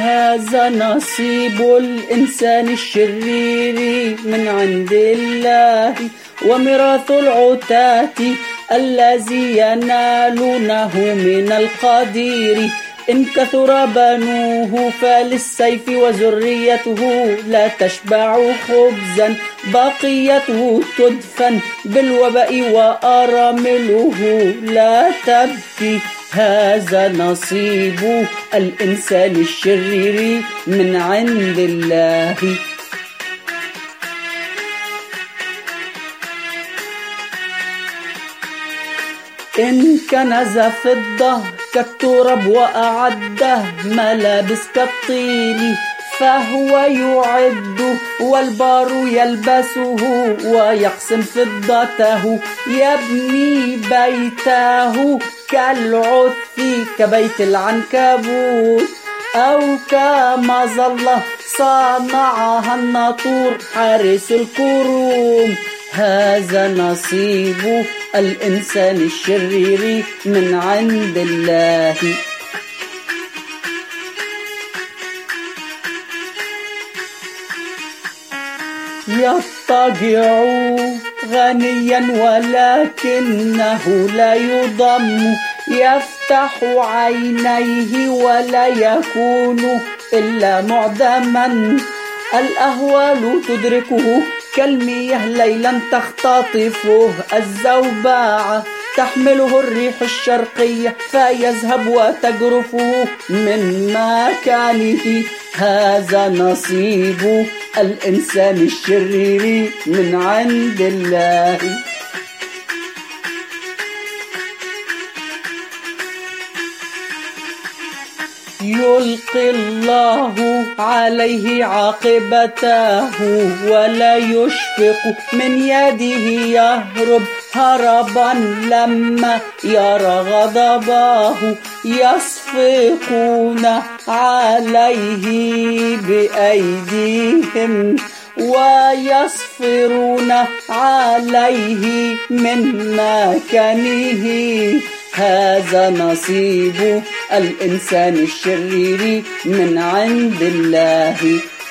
هذا نصيب الإنسان الشرير من عند الله، وميراث العتاة الذي ينالونه من القدير. إن كثر بنوه فللسيف وذريته لا تشبع خبزا، بقيته تدفن بالوباء وأرامله لا تبكي. هذا نصيب الإنسان الشرير من عند الله. إن كنز فضة كالتراب وأعده ملابس كالطين، فهو يعد والبار يلبسه ويقسم فضته. يبني بيته كالعث كبيت العنكبوت، أو كمظلة صنعها الناطور حارس الكروم. هذا نصيب الإنسان الشرير من عند الله. يضطجع غنيا ولكنه لا يضم، يفتح عينيه ولا يكون إلا معدما. الأهوال تدركه كالمياه ليلا تختطفه الزوبعة، تحمله الريح الشرقية فيذهب وتجرفه من مكانه. هذا نصيب الإنسان الشرير من عند الله. يلقي الله عليه عاقبته ولا يشفق، من يده يهرب هربا لما يرى غضبه. يصفقون عليه بأيديهم ويصفرون عليه من مكانه. هذا نصيب الإنسان الشرير من عند الله.